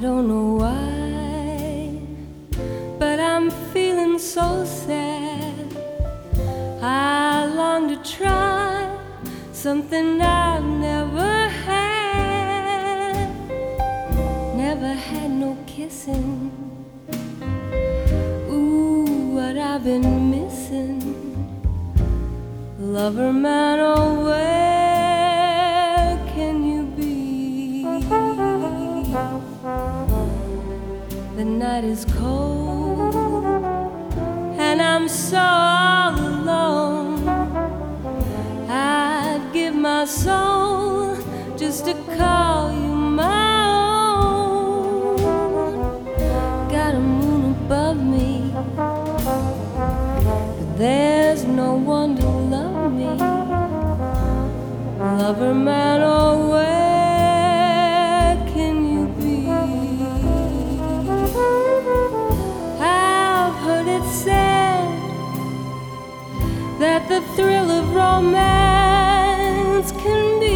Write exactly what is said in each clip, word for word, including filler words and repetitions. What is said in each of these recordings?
don't know why, but I'm feeling so sad. I long to try something I've never had. Never had no kissing. Ooh, what I've been missing. Lover man, oh where can you be? The night is cold and I'm so all alone. I'd give my soul just to call you my own. Got a moon above me, but there's no one to love me. Lover man, oh where can you be? I've heard it said that the thrill of romance can be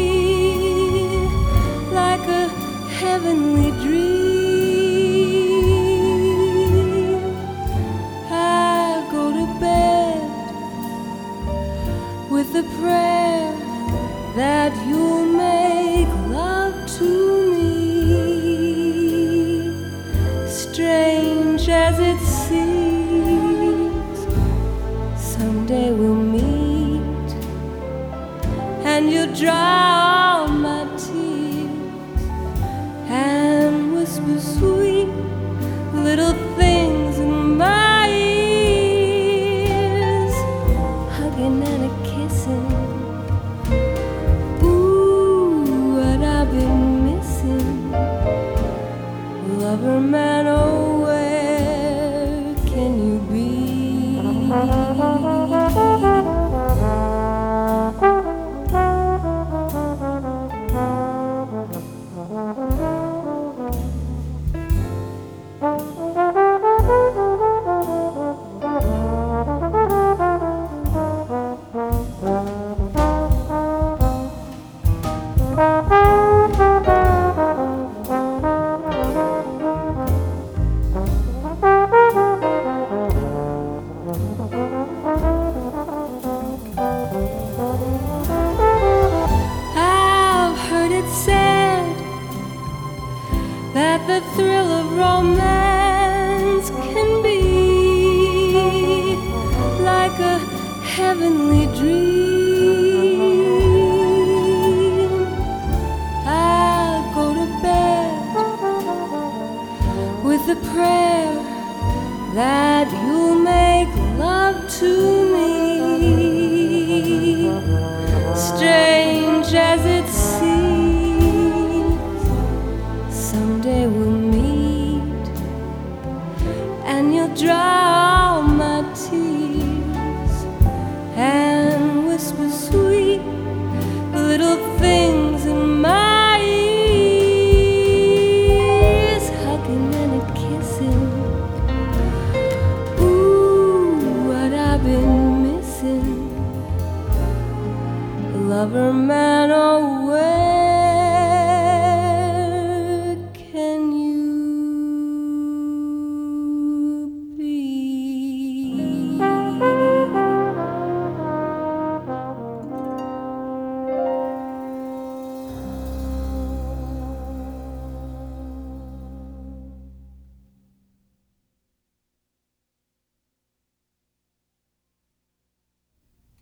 like a heavenly dream. I go to bed with a prayer that you'll make love to me. Strange as it seems, someday we'll meet, and you'll dry all my tears and whisper sweet little things in my ears, hugging and a kissing. Ooh, what I've been missing. Lover man, oh where can you be? That the thrill of romance can be like a heavenly dream. I'll go to bed with a prayer that you'll make love to me. Strange as it